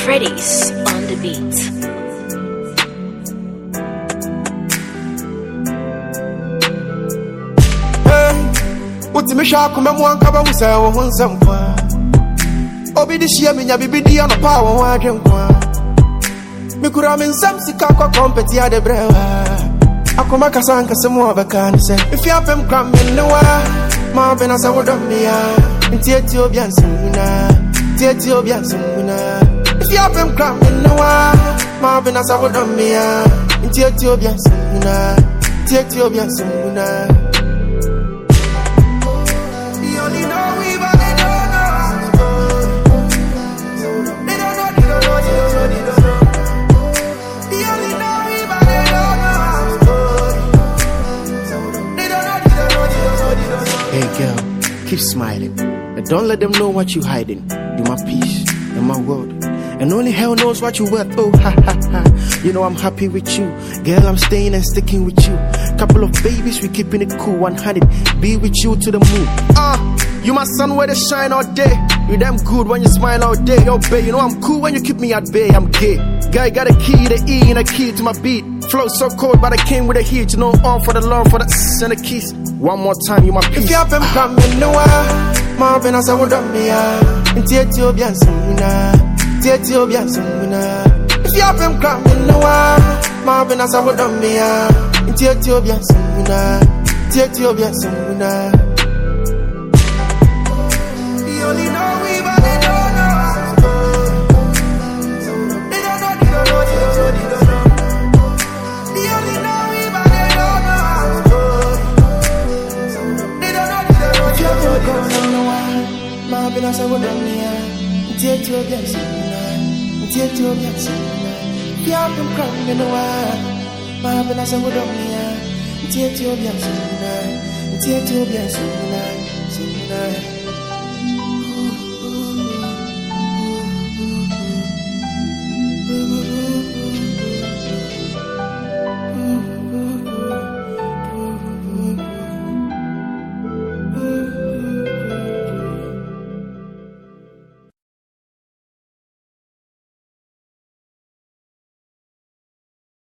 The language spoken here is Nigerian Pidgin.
Freddy's on the beat. What's me shark come and one cover with our one some Obi this year, me be the on the power one drink one. Me could have been some sick competi at the brewer. I come back as anchor some more of a can say. If you have them cram in the way, Marvin as I would on me, and Tietiobian Sumuna, Tietiobian Sumuna. If you have them cram in the way, Marvin as I would on me, and Tietiobian Sumuna, Tietiobian Sumuna. Hey girl, keep smiling, and don't let them know what you hiding. You my peace and my world, and only hell knows what you worth. Oh ha ha ha, you know I'm happy with you, girl. I'm staying and sticking with you. Couple of babies, we keeping it cool. 100, be with you to the moon. You my sun where they shine all day. You damn good when you smile all day. Yo, babe, you know I'm cool when you keep me at bay. I'm gay. Guy got a key, the E and a key to my beat. Flow so cold, but I came with a heat. You know, all for the love, for the and the keys. One more time, you my peace. If you have them come in the way, Marvin as I would on me, and Tietiobian Sumuna, Tietiobian Sumuna. If you have them come in the way, Marvin as I would on me, and Tietiobian Sumuna, Tietiobian Sumuna. Marvin as I would on me, Tietiobian Sumuna, Tietiobian Sumuna. If you have them crying in the way, Marvin as I would on me, Tietiobian Sumuna, Tietiobian Sumuna, Sumuna.